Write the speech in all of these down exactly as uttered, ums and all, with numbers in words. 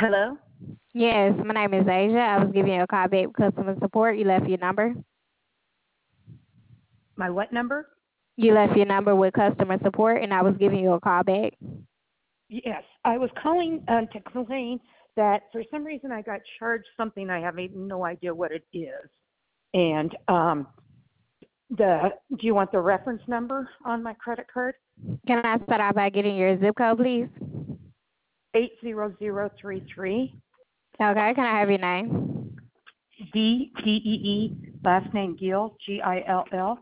Hello? Yes, my name is Asia. I was giving you a call back with customer support. You left your number. My what number? You left your number with customer support, and I was giving you a call back. Yes, I was calling uh, to complain that for some reason I got charged something. I have no idea what it is. And um, the do you want the reference number on my credit card? Can I start out by getting your zip code, please? eight zero zero three three. Okay, can I have your name? D T E E, last name Gill, G I L L.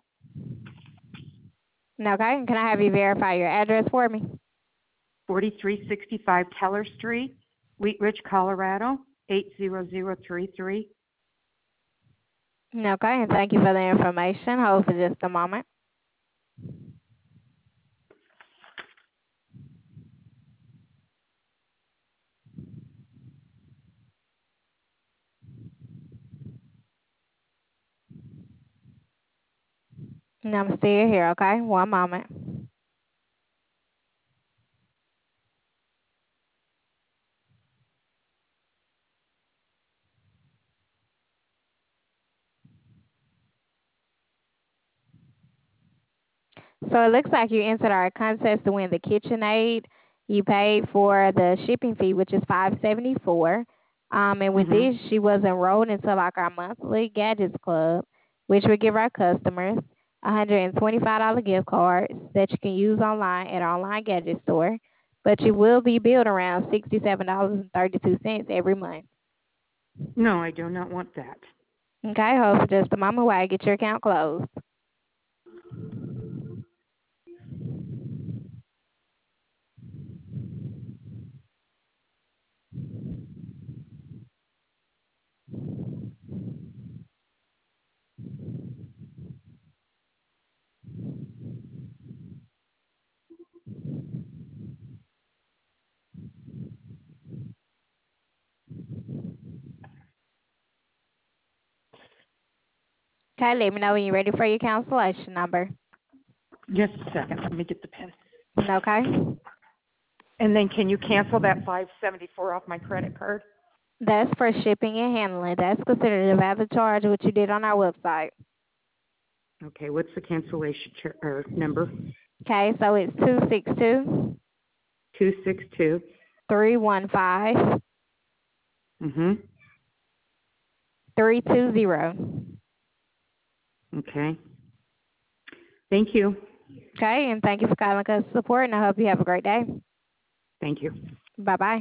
Okay, can I have you verify your address for me? forty-three sixty-five Teller Street, Wheat Ridge, Colorado, eight zero zero three three. Okay, and thank you for the information. Hold for just a moment. And I'm still here, okay? One moment. So it looks like you entered our contest to win the KitchenAid. You paid for the shipping fee, which is five seventy four. Um, and with Mm-hmm. this, she was enrolled into like our monthly gadgets club, which would give our customers a hundred and twenty five dollar gift cards that you can use online at our online gadget store. But you will be billed around sixty seven dollars and thirty two cents every month. No, I do not want that. Okay, hold for just a moment while I get your account closed. Okay, let me know when you're ready for your cancellation number. Just a second. Let me get the pen. Okay. And then can you cancel that five seventy-four off my credit card? That's for shipping and handling. That's considered a valid charge, what you did on our website. Okay, what's the cancellation ch- or number? Okay, so it's two six two, two six two. three one five, Mm-hmm. three two zero. Okay. Thank you. Okay, and thank you for calling us support, and I hope you have a great day. Thank you. Bye-bye.